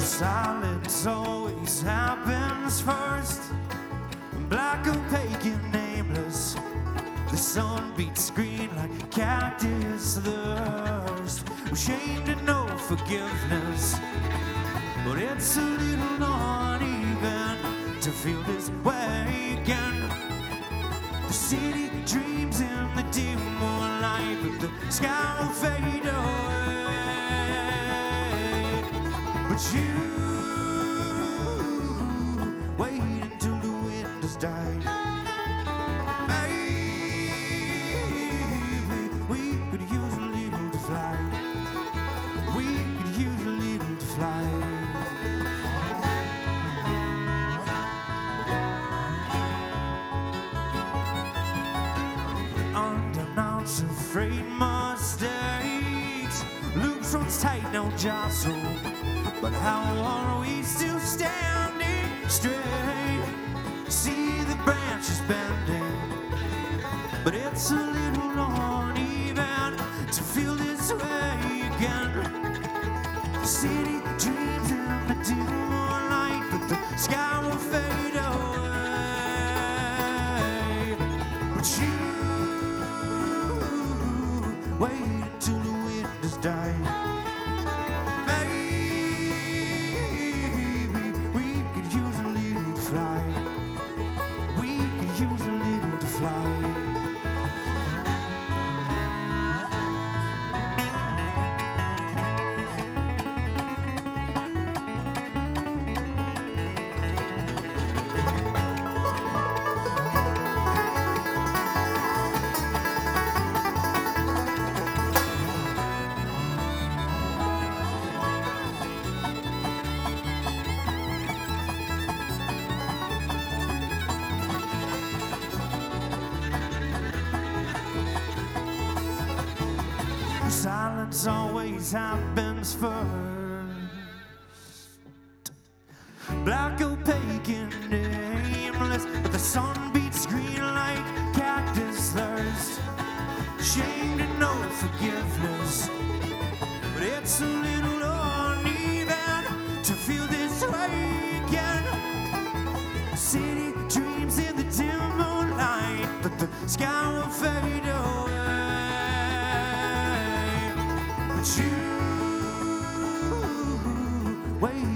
Silence always happens first. Black, opaque, and nameless. The sun beats green like a cactus thirst. We're shamed and no forgiveness, but it's a little uneven to feel this way again. The city dreams in the dim moonlight, but the sky will fade away. But you wait until the wind has died. Maybe we could use a little to fly. We could use a little to fly. Under mounts of freight mistakes, loops runs tight, no jostle. But how are we still standing straight? See the branches bending, but it's a little uneven to feel this way again. The city dreams in the dim moonlight, but the sky will fade away. But you wait until the wind has died. Silence always happens first. Black, opaque, and nameless, but the sun beats green like cactus thirst. Shamed and no forgiveness, but it's a little uneven to feel this way again. The city dreams in the dim moonlight, but the sky will fade away. You wait